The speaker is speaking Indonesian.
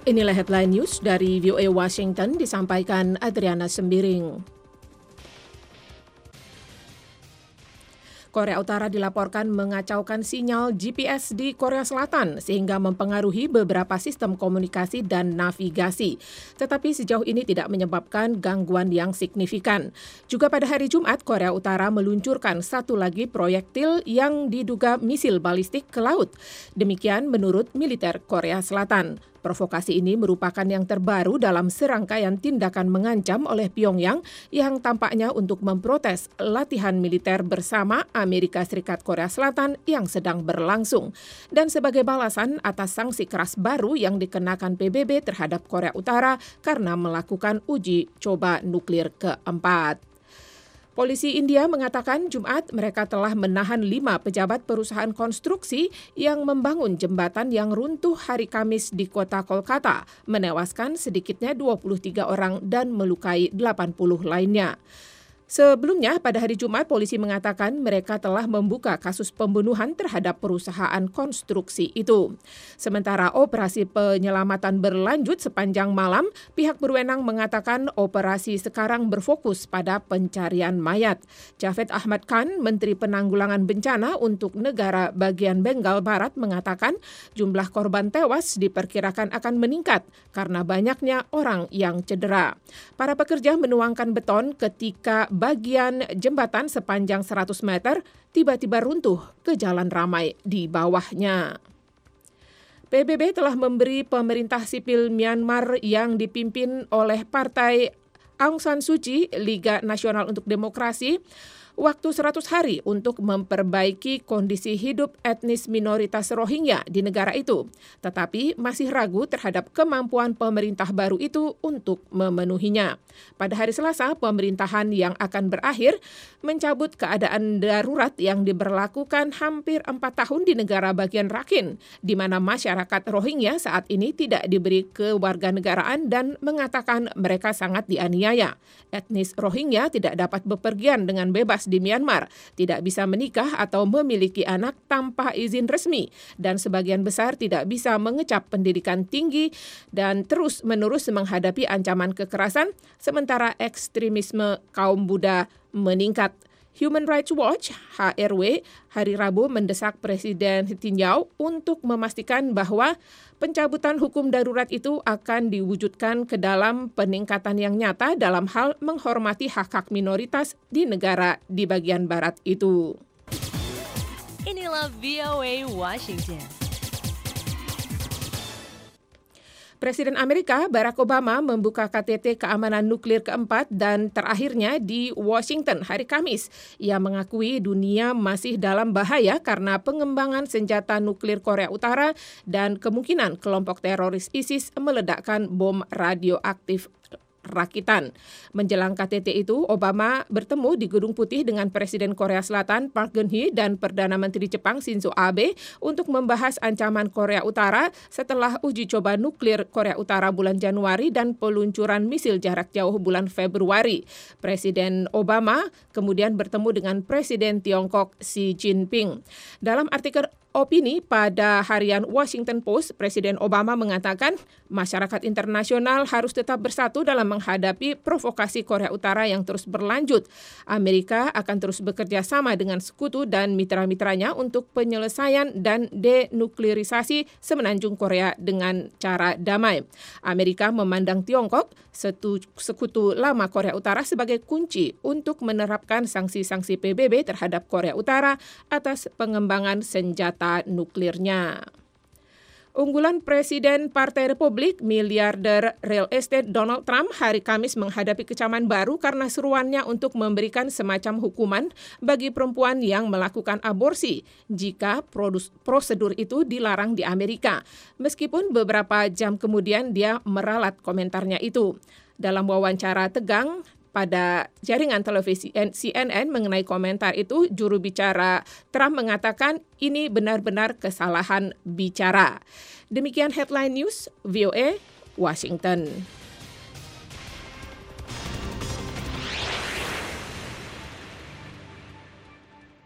Inilah headline news dari VOA Washington disampaikan Adriana Sembiring. Korea Utara dilaporkan mengacaukan sinyal GPS di Korea Selatan sehingga mempengaruhi beberapa sistem komunikasi dan navigasi. Tetapi sejauh ini tidak menyebabkan gangguan yang signifikan. Juga pada hari Jumat, Korea Utara meluncurkan satu lagi proyektil yang diduga misil balistik ke laut. Demikian menurut militer Korea Selatan. Provokasi ini merupakan yang terbaru dalam serangkaian tindakan mengancam oleh Pyongyang yang tampaknya untuk memprotes latihan militer bersama Amerika Serikat Korea Selatan yang sedang berlangsung. Dan sebagai balasan atas sanksi keras baru yang dikenakan PBB terhadap Korea Utara karena melakukan uji coba nuklir keempat. Polisi India mengatakan Jumat mereka telah menahan 5 pejabat perusahaan konstruksi yang membangun jembatan yang runtuh hari Kamis di kota Kolkata, menewaskan sedikitnya 23 orang dan melukai 80 lainnya. Sebelumnya, pada hari Jumat, polisi mengatakan mereka telah membuka kasus pembunuhan terhadap perusahaan konstruksi itu. Sementara operasi penyelamatan berlanjut sepanjang malam, pihak berwenang mengatakan operasi sekarang berfokus pada pencarian mayat. Javed Ahmad Khan, Menteri Penanggulangan Bencana untuk negara bagian Bengal Barat, mengatakan jumlah korban tewas diperkirakan akan meningkat karena banyaknya orang yang cedera. Para pekerja menuangkan beton ketika bagian jembatan sepanjang 100 meter tiba-tiba runtuh ke jalan ramai di bawahnya. PBB telah memberi pemerintah sipil Myanmar yang dipimpin oleh Partai Aung San Suu Kyi, Liga Nasional untuk Demokrasi, waktu 100 hari untuk memperbaiki kondisi hidup etnis minoritas Rohingya di negara itu, tetapi masih ragu terhadap kemampuan pemerintah baru itu untuk memenuhinya. Pada hari Selasa, pemerintahan yang akan berakhir mencabut keadaan darurat yang diberlakukan hampir 4 tahun di negara bagian Rakhine, di mana masyarakat Rohingya saat ini tidak diberi kewarganegaraan dan mengatakan mereka sangat dianiaya. Etnis Rohingya tidak dapat bepergian dengan bebas di Myanmar, tidak bisa menikah atau memiliki anak tanpa izin resmi, dan sebagian besar tidak bisa mengecap pendidikan tinggi dan terus-menerus menghadapi ancaman kekerasan, sementara ekstremisme kaum Buddha meningkat. Human Rights Watch (HRW) hari Rabu mendesak Presiden Netanyahu untuk memastikan bahwa pencabutan hukum darurat itu akan diwujudkan ke dalam peningkatan yang nyata dalam hal menghormati hak-hak minoritas di negara di bagian barat itu. Inilah VOA Washington. Presiden Amerika Barack Obama membuka KTT keamanan nuklir keempat dan terakhirnya di Washington hari Kamis. Ia mengakui dunia masih dalam bahaya karena pengembangan senjata nuklir Korea Utara dan kemungkinan kelompok teroris ISIS meledakkan bom radioaktif rakitan. Menjelang KTT itu, Obama bertemu di Gedung Putih dengan Presiden Korea Selatan Park Geun-hye dan Perdana Menteri Jepang Shinzo Abe untuk membahas ancaman Korea Utara setelah uji coba nuklir Korea Utara bulan Januari dan peluncuran misil jarak jauh bulan Februari. Presiden Obama kemudian bertemu dengan Presiden Tiongkok Xi Jinping. Dalam artikel opini pada harian Washington Post, Presiden Obama mengatakan masyarakat internasional harus tetap bersatu dalam menghadapi provokasi Korea Utara yang terus berlanjut. Amerika akan terus bekerja sama dengan sekutu dan mitra-mitranya untuk penyelesaian dan denuklirisasi semenanjung Korea dengan cara damai. Amerika memandang Tiongkok, sekutu lama Korea Utara, sebagai kunci untuk menerapkan sanksi-sanksi PBB terhadap Korea Utara atas pengembangan senjata nuklirnya. Unggulan Presiden Partai Republik, miliarder real estate Donald Trump hari Kamis menghadapi kecaman baru karena seruannya untuk memberikan semacam hukuman bagi perempuan yang melakukan aborsi jika prosedur itu dilarang di Amerika. Meskipun beberapa jam kemudian dia meralat komentarnya itu. Dalam wawancara tegang pada jaringan televisi CNN mengenai komentar itu, juru bicara Trump mengatakan ini benar-benar kesalahan bicara. Demikian headline news VOA Washington.